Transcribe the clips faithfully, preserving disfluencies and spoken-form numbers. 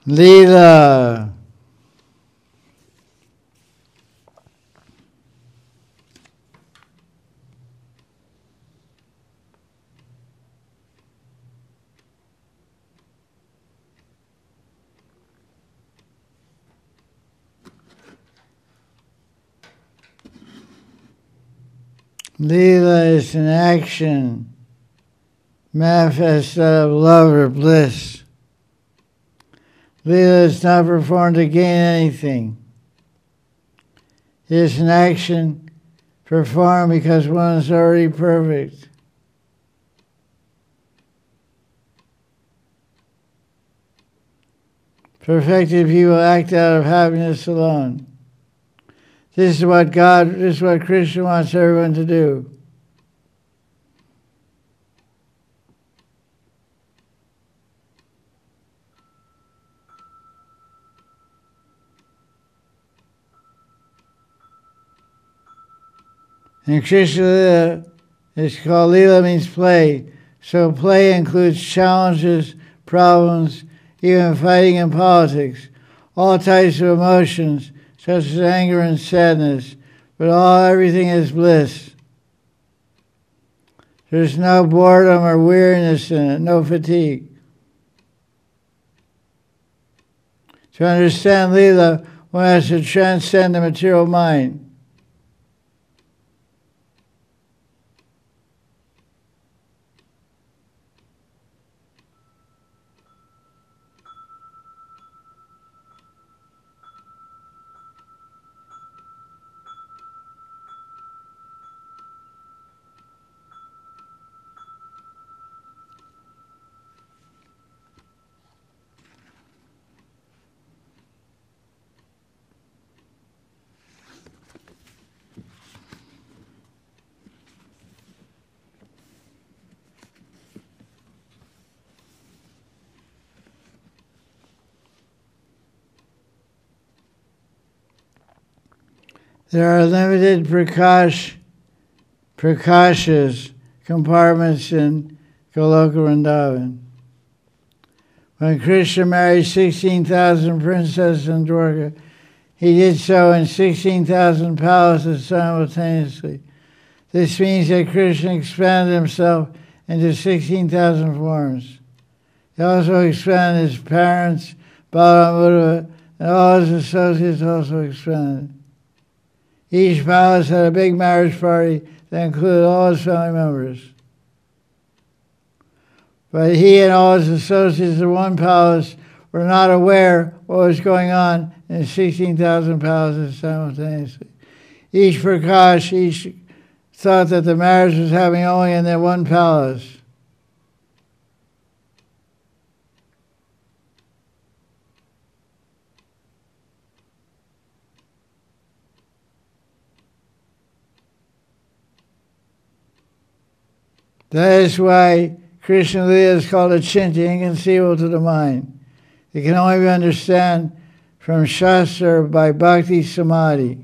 Leela. Leela is an action manifest out of love or bliss. Leela is not performed to gain anything. It is an action performed because one is already perfect. Perfected people act out of happiness alone. This is what God, this is what Krishna wants everyone to do. And Krishna Leela is called Leela means play. So play includes challenges, problems, even fighting in politics, all types of emotions, such as anger and sadness, but all everything is bliss. There's no boredom or weariness in it, no fatigue. To understand Leela, one has to transcend the material mind. There are limited prakash, prakashas, compartments in Goloka Vrindavan. When Krishna married sixteen thousand princesses in Dwarka, he did so in sixteen thousand palaces simultaneously. This means that Krishna expanded himself into sixteen thousand forms. He also expanded his parents, Balaram, Uddhava, and all his associates also expanded. Each palace had a big marriage party that included all his family members. But he and all his associates in one palace were not aware what was going on in sixteen thousand palaces simultaneously. Each Prakash, each thought that the marriage was happening only in their one palace. That is why Krishna Leela is called a chinta, inconceivable to the mind. It can only be understood from Shastra by Bhakti Samadhi.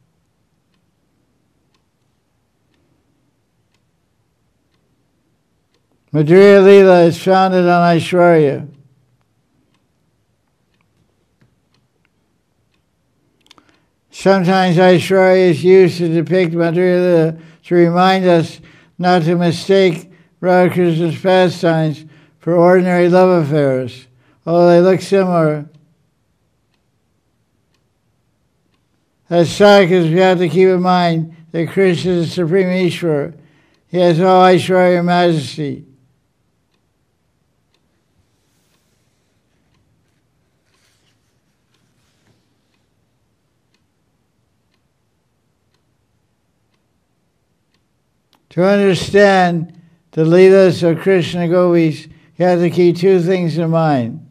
Madhurya Leela is founded on Aishwarya. Sometimes Aishwarya is used to depict Madhurya Leela to remind us not to mistake Radha Krishna's pastimes for ordinary love affairs, although they look similar. As sadhakas, we have to keep in mind that Krishna is the Supreme Ishvara. He has all Aishwarya majesty. To understand the Leelas of Krishna Gopis, you have to keep two things in mind.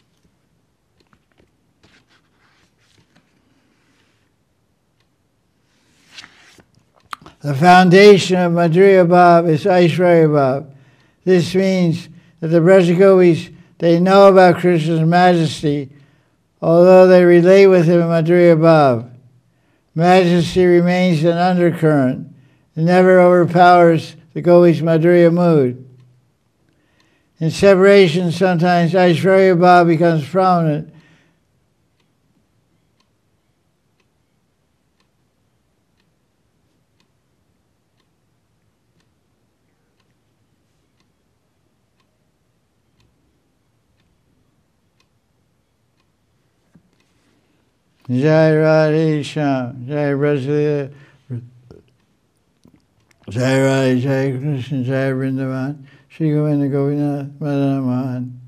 The foundation of Madhurya Bhav is Aishwarya Bhav. This means that the Braja Gopis, they know about Krishna's majesty, although they relate with him in Madhurya Bhav. Majesty remains an undercurrent. It never overpowers the Gopis' Madhurya mood. In separation, sometimes Aishwarya Bhav becomes prominent, Jai Radhe Shyam, Jai Rasalila, Jai Radhe, Jai Krishna, Jai Vrindavan, Shri Govinda Govinda, Madan Mahan.